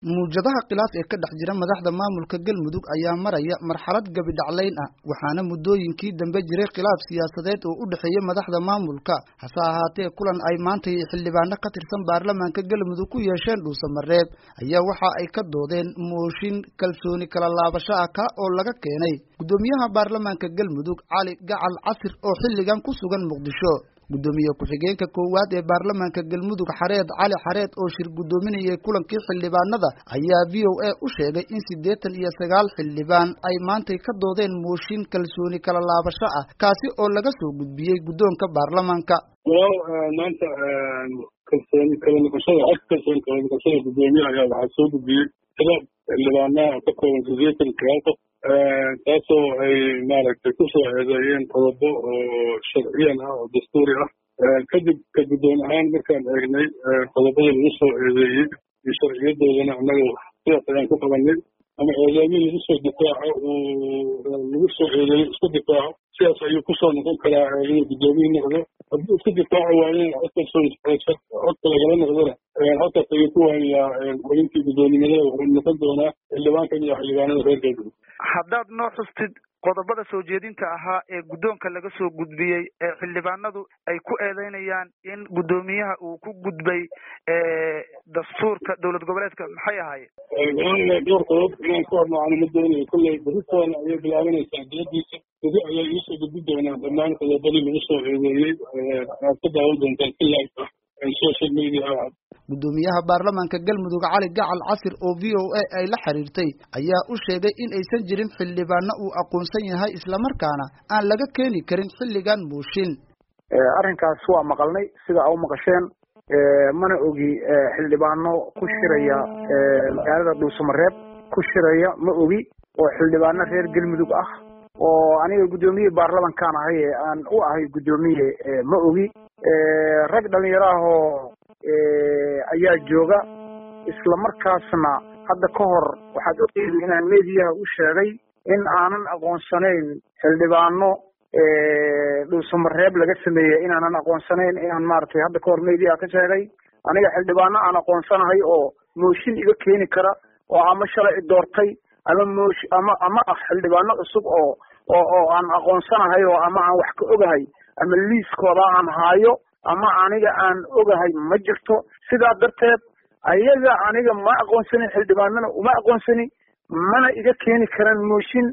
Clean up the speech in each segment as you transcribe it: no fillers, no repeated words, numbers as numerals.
muujadaha khilaaf ee ka dhex jira madaxda maamulka Galmudug ayaa maraya marxalad gabi dhacleyn ah waxaana muddooyinkii dambe jiray khilaaf siyaasadeed oo u dhaxeeya madaxda maamulka hase ahaatee kulan ay maanta xildhibaano ka tirsan baarlamaanka Galmudug ku yeesheen Dhuusamareeb ayaa waxa ay ka doodeen mooshin kalsooni kala laabasho ah oo laga keenay gudoomiyaha baarlamaanka Galmudug Cali Gacal Casir oo xilligan ku sugan Muqdisho gudoomiye ku-xigeenka koowaad ee baarlamaanka Galmudug Xareed Cali Xareed oo shir gudoominayay kulankii xildhibaanada ayaa VOA u sheegay in 89 xildhibaan ay maanta ka doodeen mooshin kalsooni kala laabasho ah kaasi oo laga soo gudbiyay gudoonka baarlamaanka maanta kalsooni kala laabashada gudoomiyaha waxaa soo gudbiyay xildhibaanaha ka kooban 89 taasoo ay maaragtay ku soo eedeeyeen qodobo oo sharciyan ah oo dastuuri ah kadib ka guddoon ahaan markaan eegnay qodobada lagu soo eedeeyey iyo sharciyadoodana annaga sidaas ayaan ku qabanay ama eedeemihii lagu soo difaaco lagu soo eedeeyo isku difaaco sidaas ayuu kusoo noqon karaa inuu gudoomiyii noqdo haddii isku difaaco waaye codka lagala noqdona halkaas ayuu ku waayaa xubintii gudoonimada wuxuu noqon doonaa xildhibaankan iyo xildhibaanada reer Galmudug haddaad noo xustid qodobada soo jeedinta ahaa ee gudoonka laga soo gudbiyey ee xildhibaanadu ay ku eedeynayaan in gudoomiyaha uu ku gudbay dastuurka dowlad goboleedka maxay ahaayeen dhowr qodob inaan ku hormacno ma doonayo kolley beritoona ayay bilaabanaysaa diyadiisa beri ayaa iisoo gudbi doonaa dhammaan qodobadii lagu soo eedeeyey aad ka daawan doontaan si live ah social media gudoomiyaha baarlamaanka Galmudug Cali Gacal Casir oo VOA ay la xiriirtay ayaa u sheegay in aysan jirin xildhibaano uu aqoonsan yahay isla markaana aan laga keeni karin xilligan mooshin arrinkaas waa maqalnay sida ay u maqasheen mana ogi xildhibaano ku shiraya magaalada Dhuusamareeb ku shiraya ma ogi oo xildhibaano reer Galmudug ah oo aniga gudoomiyaha baarlamaanka aan u ahay gudoomiye ma ogi rag dhalinyaro ah oo ayaa jooga isla markaasna hadda ka hor waxaad ogtahay inaan meediyaha u sheegay in aanan aqoonsanayn xildhibaano Dhuusamareeb laga sameeyay inaanan aqoonsanayn inaan maartay hadda ka hor meediyaha ka sheegay aniga xildhibaano aan aqoonsanahay oo mooshin iga keeni kara oo ama shalay doortay ama xildhibaano cusub oo aan aqoonsanahay oo ama aan wax ka ogahay ama liiskooda aan haayo ama aniga aan ogahay ma jirto sidaa darteed ayaga aniga ma aqoonsanin xildhibaanana uma aqoonsani mana iga keeni karaan mooshin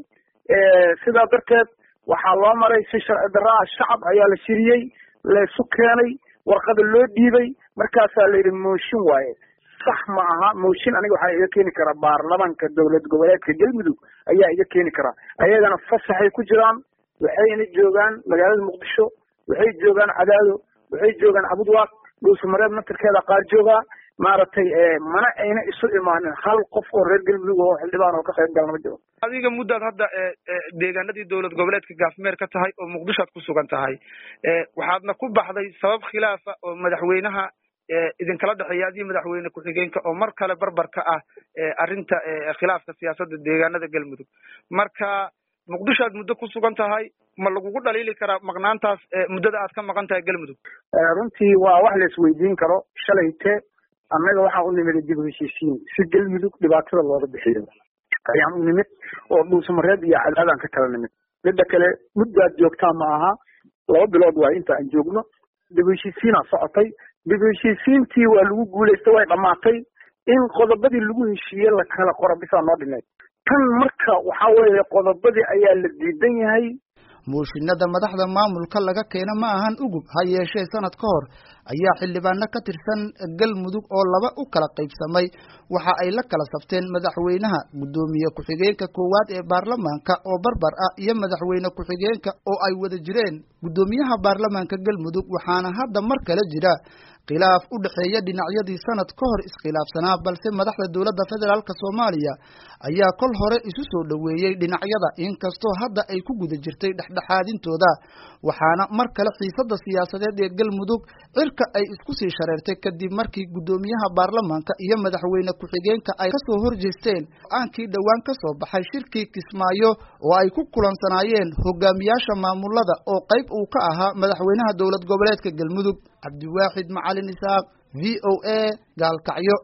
sidaa darteed waxaa loo maray si sharci darro ah shacab ayaa la shiriyey laysu keenay warqada loo dhiibay markaasaa la yidhi mooshin waaye sax ma aha mooshin aniga waxaa iga keeni karaa baarlamaanka dowlad goboleedka Galmudug ayaa iga keeni karaa ayagana fasaxay ku jiraan waxayna joogaan magaalada Muqdisho waxay joogaan Cadaado waxay joogaan Abudwaaq Dhuusamareeb naftirkeeda qaar jooga maaragtay mana ayna isu imaanin hal qof oo reer Galmudug oo xildhibaan oo ka qayb galna ma jiro adiga muddaad hadda deegaanadii dowlad goboleedka Gaafmeer ka tahay oo Muqdisho aad ku sugan tahay waxaadna ku baxday sabab khilaaf ah oo madaxweynaha idin kala dhaxeeya adii madaxweyne ku-xigeenka oo mar kale barbarka ah arrinta khilaafka siyaasadda deegaanada Galmudug marka Muqdisho aad muddo ku sugan tahay ma lagugu dhaliili karaa maqnaantaas muddada aad ka maqan tahay Galmudug runtii waa wax la isweydiin karo shalayte annaga waxaan u nimid dib u heshiisiin si Galmudug dhibaatada looga bixiyo ayaan u nimid oo Dhuusamareeb iyo Cadaadaan ka kala nimid midda kale muddaad joogtaa ma aha 2 bilood waa inta aan joogno dib u heshiisiina socotay dib u heshiisiintii waa lagu guuleystay way dhamaatay in qodobadii lagu heshiiyey la kala qoro bisa noo dhimay tan marka waxa weeye qodobadii ayaa la diidan yahay mooshinada madaxda maamulka laga keena ma ahan ugub ha yeeshee sanad ka hor ayaa xildhibaano ka tirsan Galmudug oo laba u kala qaybsamay waxa ay la kala safteen madaxweynaha gudoomiye ku-xigeenka koowaad ee baarlamaanka oo barbar ah iyo madaxweyne ku-xigeenka oo ay wada jireen gudoomiyaha baarlamaanka Galmudug waxaana hadda mar kale jira khilaaf u dhaxeeya dhinacyadii sanad ka hor iskhilaafsanaa balse madaxda dowladda federaalka Soomaaliya ayaa kol hore isu soo dhaweeyay dhinacyada inkastoo hadda ay ku guda jirtay dhexdhexaadintooda waxaana mar kale xiisadda siyaasadeed ee Galmudug cirka ay isku sii shareertay kadib markii gudoomiyaha baarlamaanka iyo madaxweyne ku-xigeenka ay ka soo horjeesteen aankii dhawaan ka soo baxay shirkii Kismaayo oo ay ku kulansanaayeen hogaamiyaasha maamulada oo qayb uu ka ahaa madaxweynaha dowlad goboleedka Galmudug Cabdiwaaxid Macalin Isaaq VOA Gaalkacyo